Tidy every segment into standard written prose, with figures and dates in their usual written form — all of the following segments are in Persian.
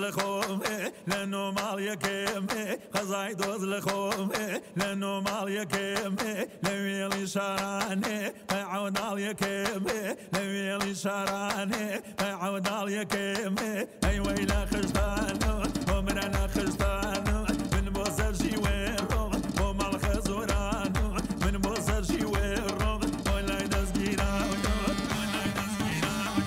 لخومه لأنه مال يكيمه خزاي دوز لخومه لأنه مال يكيمه لويلي شارانه عود على يكيمه لويلي شارانه عود على يكيمه أي ويلا خشتانه ومن أنا خشتانه من بوسر جيويرو ومال خزورانه من بوسر جيويرو ولا يدز جيرانه ولا يدز جيرانه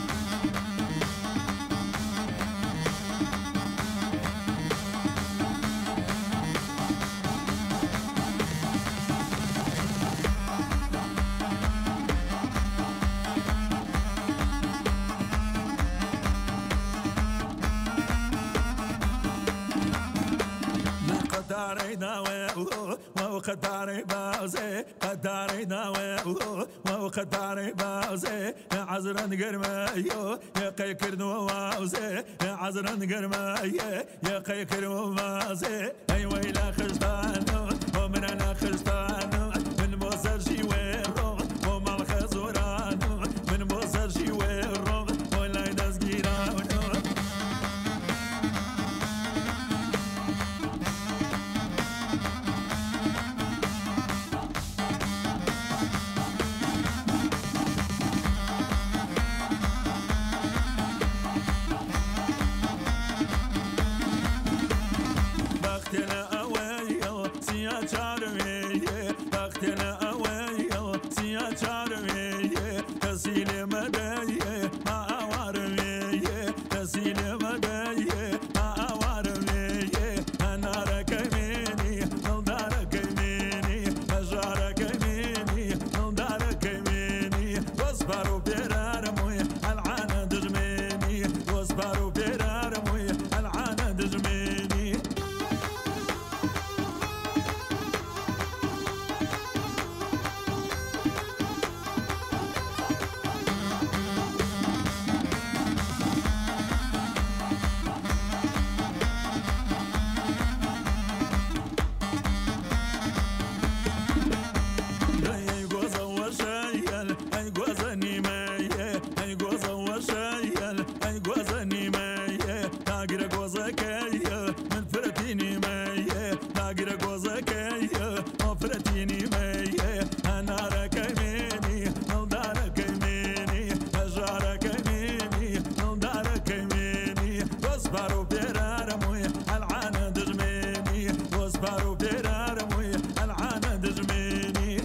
قداري ناوي وقداري باوزي قداري ناوي وقداري باوزي عزران قرمايو يا قيكر نواوزي عزران قرمايو يا قيكر نواوزي اي ويلا خشتانو ومن انا خشتانو من بوسر جيويرو ومال خزورانو من بوسر جيويرو ولا يدز جيرانو بختنا أويل سيا شارمية بختنا أويل سيا شارمية تسيل مداية ما أوارمية تسيل مداية ما أوارمية أنا ركميني نلدار كميني أجار كميني نلدار كميني واصبروا بيرارموي العانا دجميني واصبروا بيرارموي العانا دجميني من فرتيني مية ناقر قوزكية وفرتيني مية أنا ركيميني نلدارك يميني أجارك يميني نلدارك يميني واصبروا بيرارموي العانا دجميني واصبروا بيرارموي العانا دجميني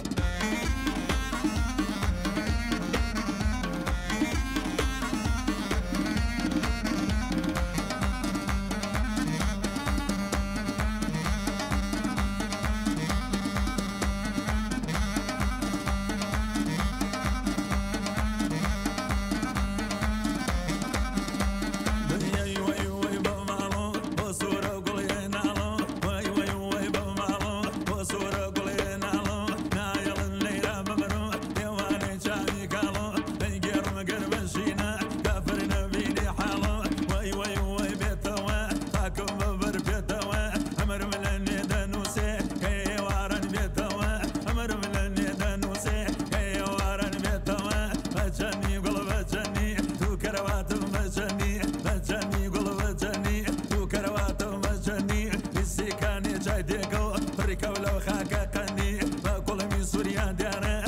جاي ديكو فريكا ولو خاكا قني ما كل من سوريا ديانا